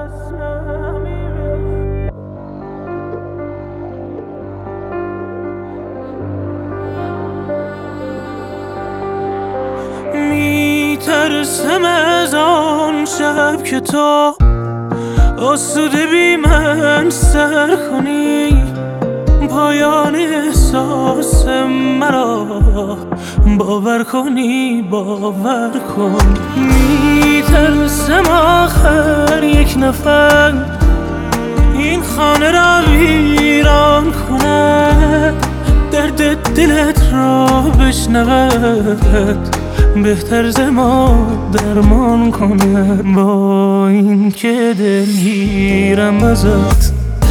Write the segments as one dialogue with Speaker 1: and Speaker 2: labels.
Speaker 1: میترسم از آن شب که تو آسوده بی من سر کنی، پایان احساس مرا باور کنی، باور کن. میترسم آخر یک نفر این خانه را ویران کنه، درد دلت را بشنود، بهتر ز ما درمان کنه. با این که دلگیرم ازت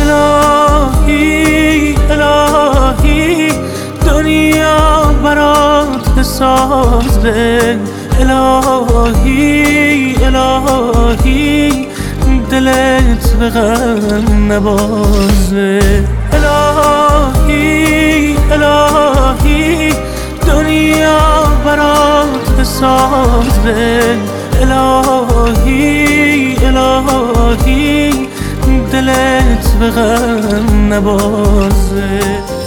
Speaker 1: الهی، الهی دنیا برات بسازه، الهی، الهی دلت به غم نبازه، الهی، الهی دنیا برات بسازه، الهی، الهی دلت به غم نبازه.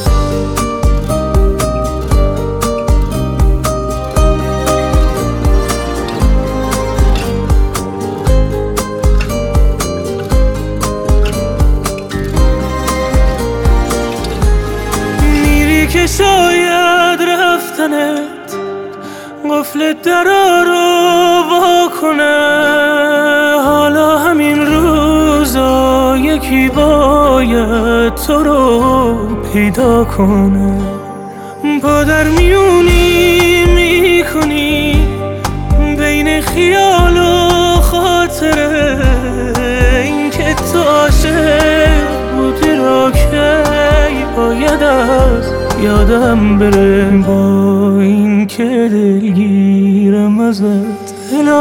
Speaker 1: میری که شاید رفتنت قفل درا رو وا کنه، حالا همین روزا یکی باید تو رو پیدا کنه. پا در میونی میکنی بین خیال و خاطره، این که تو عاشق بودی را که باید از یادم بره. با این که دلگیرم ازت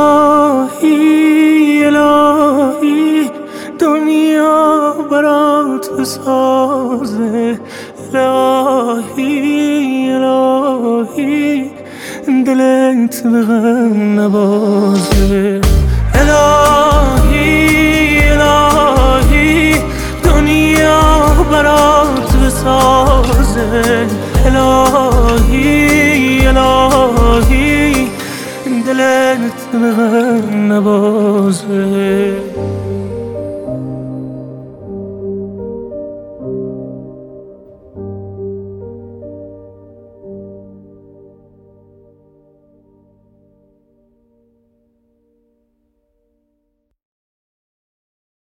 Speaker 1: الهی، الهی دنیا برات بسازه، الهی، الهی دلت به غم نبازه، الهی، الهی دنیا برات بسازه، الهی، الهی دلت به غم نبازه.